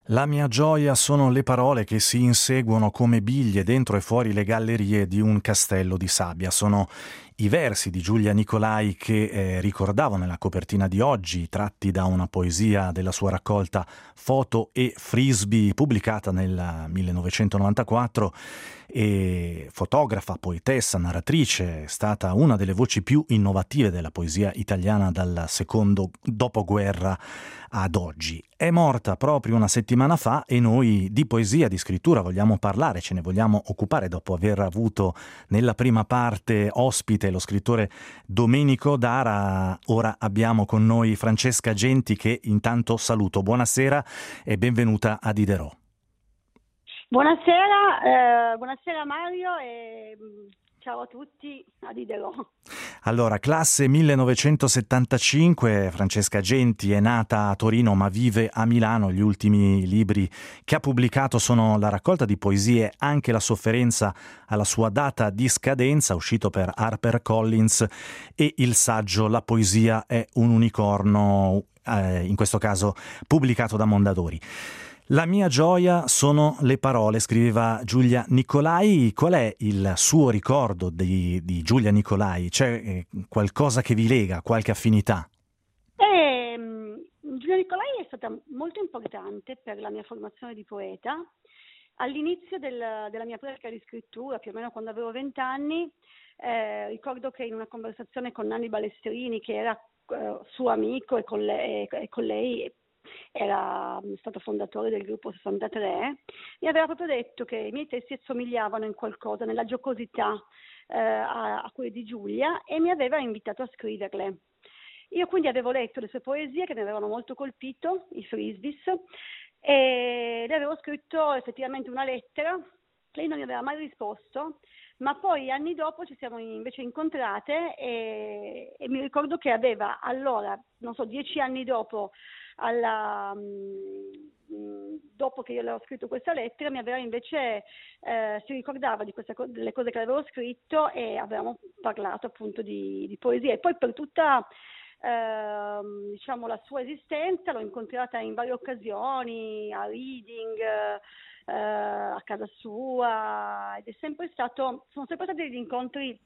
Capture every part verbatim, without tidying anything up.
La mia gioia sono le parole che si inseguono come biglie dentro e fuori le gallerie di un castello di sabbia. Sono i versi di Giulia Nicolai che eh, ricordavo nella copertina di oggi, tratti da una poesia della sua raccolta Foto e Frisbee, pubblicata nel millenovecentonovantaquattro. E fotografa, poetessa, narratrice, è stata una delle voci più innovative della poesia italiana dal secondo dopoguerra ad oggi. È morta proprio una settimana fa e noi di poesia, di scrittura vogliamo parlare, ce ne vogliamo occupare dopo aver avuto nella prima parte ospite lo scrittore Domenico Dara. Ora abbiamo con noi Francesca Genti, che intanto saluto. Buonasera e benvenuta a Diderot. Buonasera, eh, buonasera Mario e ciao a tutti a Diderot. Allora, classe millenovecentosettantacinque, Francesca Genti è nata a Torino ma vive a Milano. Gli ultimi libri che ha pubblicato sono la raccolta di poesie Anche la sofferenza alla sua data di scadenza, uscito per HarperCollins, e il saggio La poesia è un unicorno, eh, in questo caso pubblicato da Mondadori. La mia gioia sono le parole, scriveva Giulia Nicolai. Qual è il suo ricordo di, di Giulia Nicolai? C'è eh, qualcosa che vi lega, qualche affinità? E, Giulia Nicolai è stata molto importante per la mia formazione di poeta. All'inizio del, della mia pratica di scrittura, più o meno quando avevo vent'anni, eh, ricordo che in una conversazione con Nanni Balestrini, che era eh, suo amico e con, le, e con lei era stato fondatore del gruppo sessantatré, mi aveva proprio detto che i miei testi assomigliavano in qualcosa, nella giocosità eh, a, a quelli di Giulia, e mi aveva invitato a scriverle. Io quindi avevo letto le sue poesie che mi avevano molto colpito, i Frisbees, e le avevo scritto effettivamente una lettera. Lei non mi aveva mai risposto, ma poi anni dopo ci siamo invece incontrate e, e mi ricordo che aveva allora, non so, dieci anni dopo, alla, mh, dopo che io le ho scritto questa lettera, mi aveva invece, eh, si ricordava di queste co- delle cose che avevo scritto e avevamo parlato appunto di, di poesia. E poi per tutta eh, diciamo la sua esistenza l'ho incontrata in varie occasioni, a reading, eh, a casa sua, ed è sempre stato, sono sempre stati degli incontri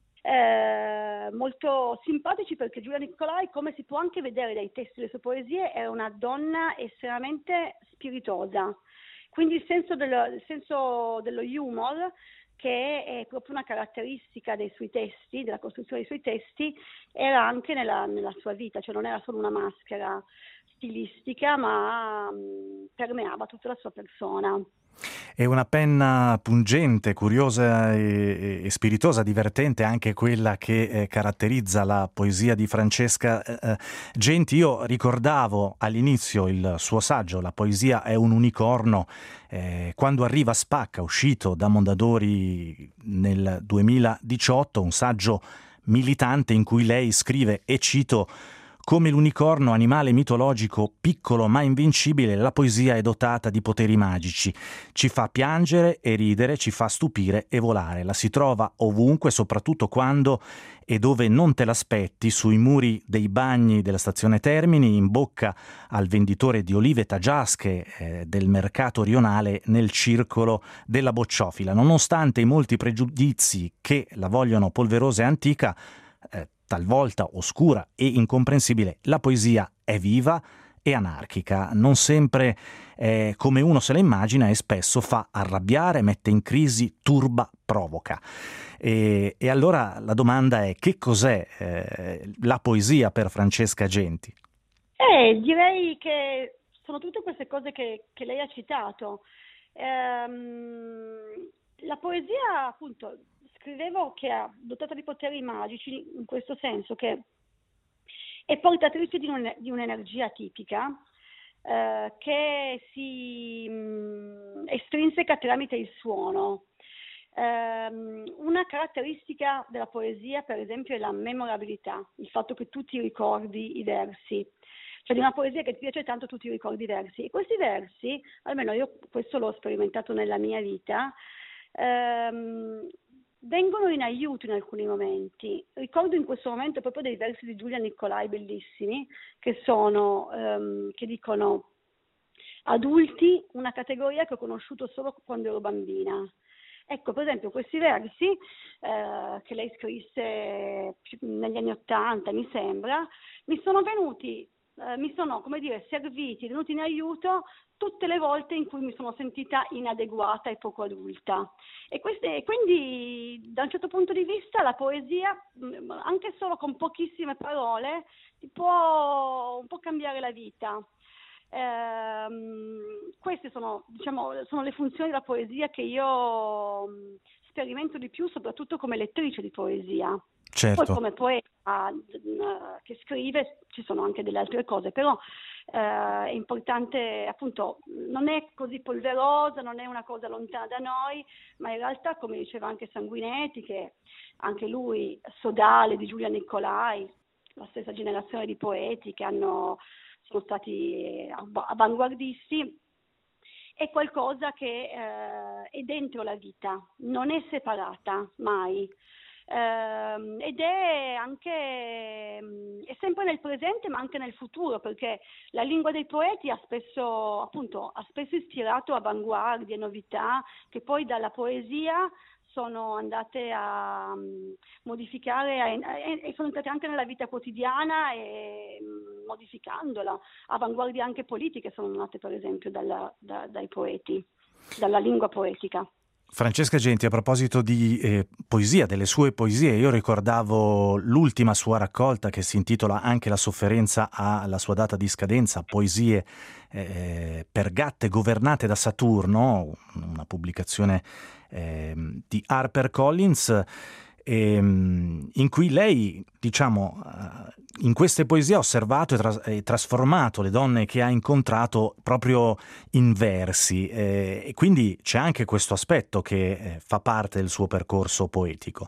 Eh, molto simpatici, perché Giulia Nicolai, come si può anche vedere dai testi delle sue poesie, è una donna estremamente spiritosa, quindi il senso dello, il senso dello humor, che è proprio una caratteristica dei suoi testi, della costruzione dei suoi testi, era anche nella, nella sua vita, cioè non era solo una maschera stilistica, ma mh, permeava tutta la sua persona. È una penna pungente, curiosa e, e spiritosa, divertente, anche quella che eh, caratterizza la poesia di Francesca eh, Genti. Io ricordavo all'inizio il suo saggio La poesia è un unicorno, eh, quando arriva Spacca, uscito da Mondadori nel duemiladiciotto, un saggio militante in cui lei scrive, e cito: come l'unicorno, animale mitologico piccolo ma invincibile, la poesia è dotata di poteri magici. Ci fa piangere e ridere, ci fa stupire e volare. La si trova ovunque, soprattutto quando e dove non te l'aspetti, sui muri dei bagni della stazione Termini, in bocca al venditore di olive taggiasche eh, del mercato rionale, nel circolo della bocciofila. Nonostante i molti pregiudizi che la vogliono polverosa e antica, eh, talvolta oscura e incomprensibile, la poesia è viva e anarchica, non sempre eh, come uno se la immagina, e spesso fa arrabbiare, mette in crisi, turba, provoca. E, e allora la domanda è: che cos'è eh, la poesia per Francesca Genti? Eh, direi che sono tutte queste cose che, che lei ha citato. Ehm, la poesia, appunto, scrivevo che è dotata di poteri magici, in questo senso che è portatrice di, un, di un'energia tipica, eh, che si mh, estrinseca tramite il suono. Um, una caratteristica della poesia, per esempio, è la memorabilità, il fatto che tu ti ricordi i versi, cioè di una poesia che ti piace tanto tu ti ricordi i versi, e questi versi, almeno io questo l'ho sperimentato nella mia vita, um, vengono in aiuto in alcuni momenti. Ricordo in questo momento proprio dei versi di Giulia Nicolai bellissimi, che sono, um, che dicono: adulti una categoria che ho conosciuto solo quando ero bambina. Ecco, per esempio, questi versi eh, che lei scrisse negli anni Ottanta, mi sembra, mi sono venuti, eh, mi sono, come dire, serviti, venuti in aiuto tutte le volte in cui mi sono sentita inadeguata e poco adulta. E queste, quindi, da un certo punto di vista, la poesia, anche solo con pochissime parole, ti può un po' cambiare la vita. Eh, queste sono, diciamo, sono le funzioni della poesia che io sperimento di più, soprattutto come lettrice di poesia. Certo. Poi come poeta che scrive ci sono anche delle altre cose, però eh, è importante, appunto, non è così polverosa, non è una cosa lontana da noi, ma in realtà, come diceva anche Sanguinetti, che anche lui, Sodale di Giulia Nicolai, la stessa generazione di poeti che hanno sono stati avanguardisti, è qualcosa che eh, è dentro la vita, non è separata mai, eh, ed è anche è sempre nel presente ma anche nel futuro, perché la lingua dei poeti ha spesso, appunto, ha spesso ispirato avanguardie, novità, che poi dalla poesia sono andate a um, modificare a, a, e sono entrate anche nella vita quotidiana e um, modificandola. Avanguardie anche politiche sono nate, per esempio, dalla, da, dai poeti, dalla lingua poetica. Francesca Genti, a proposito di eh, poesia, delle sue poesie, io ricordavo l'ultima sua raccolta che si intitola Anche la sofferenza ha la sua data di scadenza, poesie eh, per gatte governate da Saturno, una pubblicazione eh, di HarperCollins, eh, in cui lei, diciamo, in queste poesie ha osservato e, tras- e trasformato le donne che ha incontrato proprio in versi, eh, e quindi c'è anche questo aspetto che eh, fa parte del suo percorso poetico.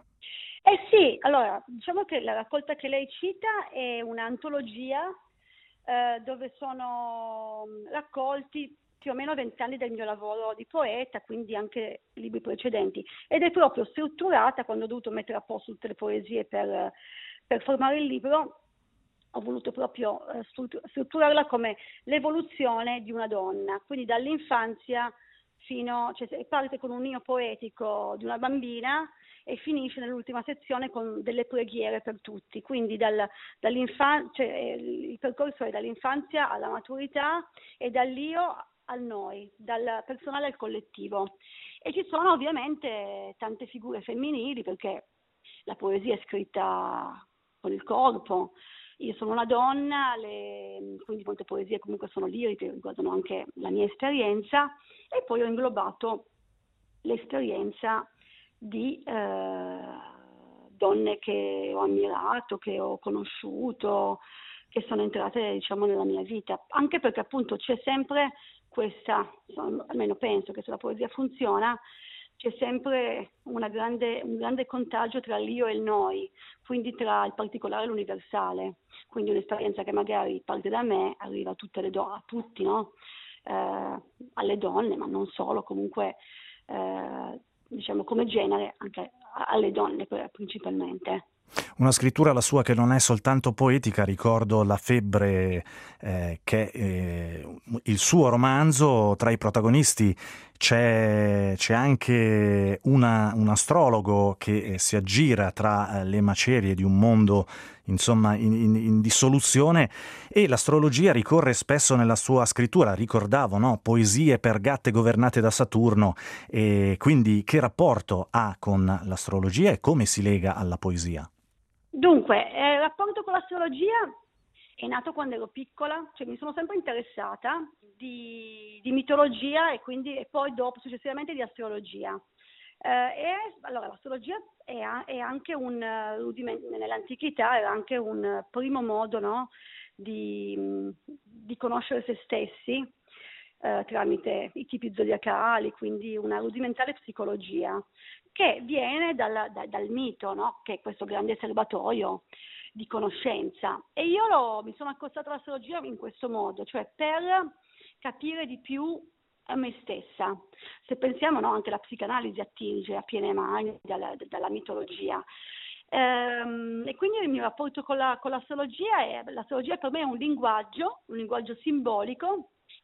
Eh sì, allora, diciamo che la raccolta che lei cita è un'antologia eh, dove sono raccolti più o meno vent'anni del mio lavoro di poeta, quindi anche libri precedenti, ed è proprio strutturata, quando ho dovuto mettere a posto tutte le poesie per, per formare il libro, ho voluto proprio strutturarla come l'evoluzione di una donna, quindi dall'infanzia fino, cioè parte con un io poetico di una bambina e finisce nell'ultima sezione con delle preghiere per tutti, quindi dal, dall'infanzia, cioè, il percorso è dall'infanzia alla maturità e dall'io al noi, dal personale al collettivo. E ci sono ovviamente tante figure femminili, perché la poesia è scritta con il corpo. Io sono una donna, le, quindi molte poesie comunque sono liriche, riguardano anche la mia esperienza, e poi ho inglobato l'esperienza di eh, donne che ho ammirato, che ho conosciuto, che sono entrate, diciamo, nella mia vita, anche perché appunto c'è sempre questa, almeno penso che se la poesia funziona, c'è sempre una grande, un grande contagio tra l'io e il noi, quindi tra il particolare e l'universale, quindi un'esperienza che magari parte da me, arriva a tutte le donne, a tutti, no? Eh, alle donne, ma non solo, comunque eh, diciamo come genere anche alle donne principalmente. Una scrittura, la sua, che non è soltanto poetica. Ricordo La febbre, eh, che è eh, il suo romanzo. Tra i protagonisti c'è, c'è anche una, un astrologo che eh, si aggira tra eh, le macerie di un mondo, insomma, in, in, in dissoluzione, e l'astrologia ricorre spesso nella sua scrittura. Ricordavo, no? Poesie per gatte governate da Saturno, e quindi che rapporto ha con l'astrologia e come si lega alla poesia? Dunque, eh, il rapporto con l'astrologia è nato quando ero piccola, cioè mi sono sempre interessata di, di mitologia e quindi e poi dopo successivamente di astrologia. Eh, e allora l'astrologia è, è anche un rudimento, nell'antichità era anche un primo modo, no, di, di conoscere se stessi eh, tramite i tipi zodiacali, quindi una rudimentale psicologia che viene dal, da, dal mito, no? Che è questo grande serbatoio di conoscenza. E io lo, mi sono accostata all'astrologia in questo modo, cioè per capire di più a me stessa. Se pensiamo, no, anche la psicanalisi attinge a piene mani dalla, dalla mitologia. Ehm, e quindi il mio rapporto con, la, con l'astrologia è, l'astrologia per me è un linguaggio, un linguaggio simbolico,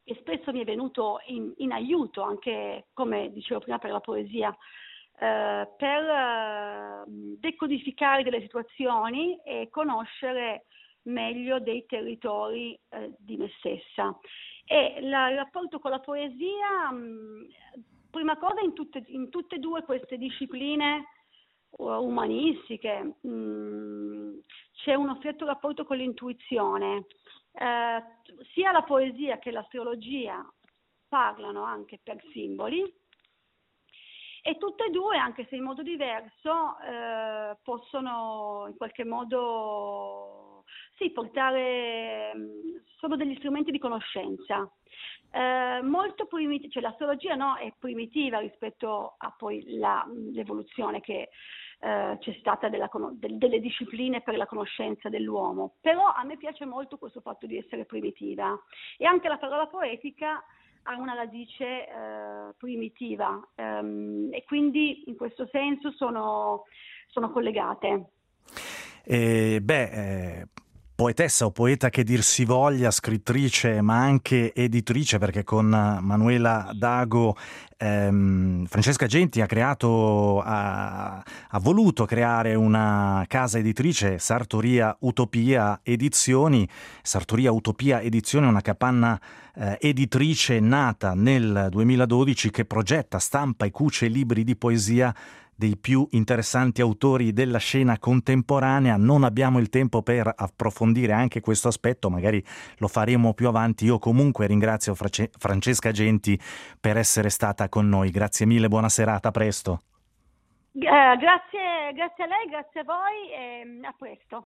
che spesso mi è venuto in, in aiuto, anche come dicevo prima per la poesia, eh, per eh, decodificare delle situazioni e conoscere meglio dei territori eh, di me stessa. E la, il rapporto con la poesia, mh, prima cosa in tutte, in tutte e due queste discipline umanistiche, mh, c'è uno stretto rapporto con l'intuizione. Eh, sia la poesia che l'astrologia parlano anche per simboli, e tutte e due, anche se in modo diverso, eh, possono in qualche modo sì, portare, sono degli strumenti di conoscenza. Eh, molto primitiva, cioè l'astrologia no, è primitiva rispetto a poi la, l'evoluzione che eh, c'è stata della, del, delle discipline per la conoscenza dell'uomo, però a me piace molto questo fatto di essere primitiva, e anche la parola poetica ha una radice eh, primitiva, ehm, e quindi in questo senso sono, sono collegate. E, beh, eh... poetessa o poeta che dir si voglia, scrittrice ma anche editrice, perché con Manuela Dago ehm, Francesca Genti ha creato, ha, ha voluto creare una casa editrice, Sartoria Utopia Edizioni. Sartoria Utopia Edizioni è una capanna eh, editrice nata nel duemiladodici che progetta, stampa e cuce libri di poesia dei più interessanti autori della scena contemporanea. Non abbiamo il tempo per approfondire anche questo aspetto, magari lo faremo più avanti. Io comunque ringrazio Frace- Francesca Genti per essere stata con noi. Grazie mille, buona serata, a presto. Eh, grazie, grazie a lei, grazie a voi e a presto.